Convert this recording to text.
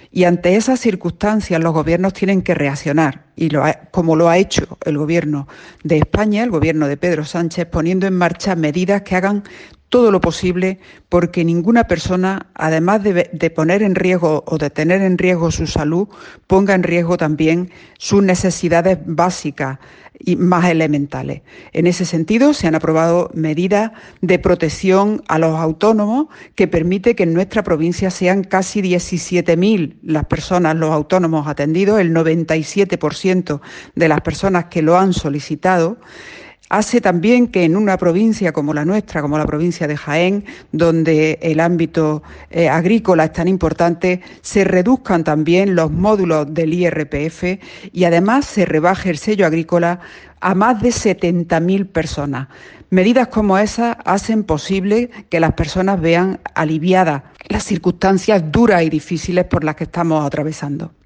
Y ante esas circunstancias los gobiernos tienen que reaccionar, y como lo ha hecho el gobierno de España, el gobierno de Pedro Sánchez, poniendo en marcha medidas que hagan todo lo posible porque ninguna persona, además de poner en riesgo o de tener en riesgo su salud, ponga en riesgo también sus necesidades básicas y más elementales. En ese sentido, se han aprobado medidas de protección a los autónomos que permite que en nuestra provincia sean casi 17.000 las personas, los autónomos atendidos, el 97% de las personas que lo han solicitado. Hace también que en una provincia como la nuestra, como la provincia de Jaén, donde el ámbito agrícola es tan importante, se reduzcan también los módulos del IRPF y además se rebaje el sello agrícola a más de 70.000 personas. Medidas como esas hacen posible que las personas vean aliviadas las circunstancias duras y difíciles por las que estamos atravesando.